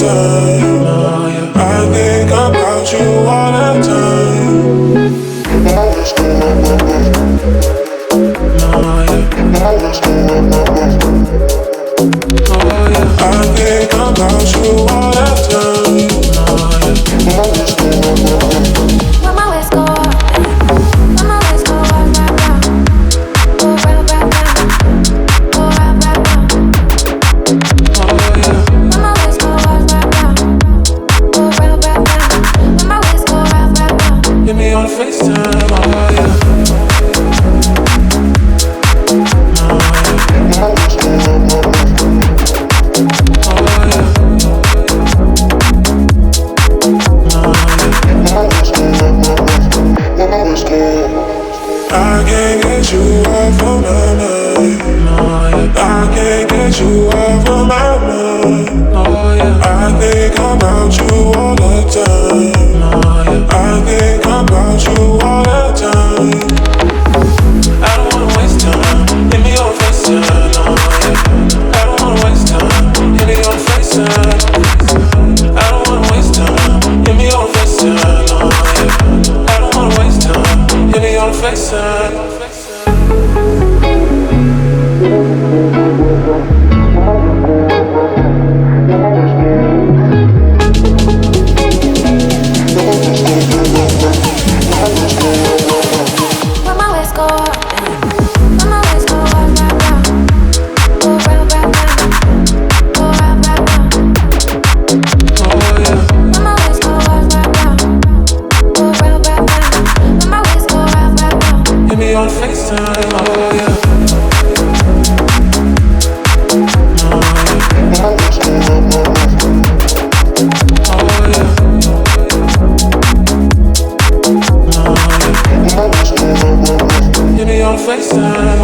time. Oh, yeah. I think about you all the time. Oh, yeah. Oh, yeah. I think about you all the time. Oh, yeah. When my waist go up, when my waist go up, round, round, go round, round, round, go round, round, round. Oh, yeah. When my waist go up, round, round, go round, round, round. When my waist go round, round, round. Hit me on FaceTime. Oh, yeah. I can't get you off of my mind. I can't get you off of my mind. Oh, yeah. I think about you all the time. Oh, yeah. I think about you all the time. I don't wanna waste time. Hit me on FaceTime. Oh, yeah. I don't wanna waste time. Hit me on FaceTime. I don't wanna waste time. Hit me on FaceTime. Oh, yeah. I don't wanna waste time. Hit me on FaceTime. When my waist go up, when my waist go up, round, round, go round, round, round, go round, round, round. Oh, yeah. When my waist go up, round, round, go round, round, round. When my waist go round, round, round. Hit me on FaceTime. Oh, yeah. Hit me on FaceTime.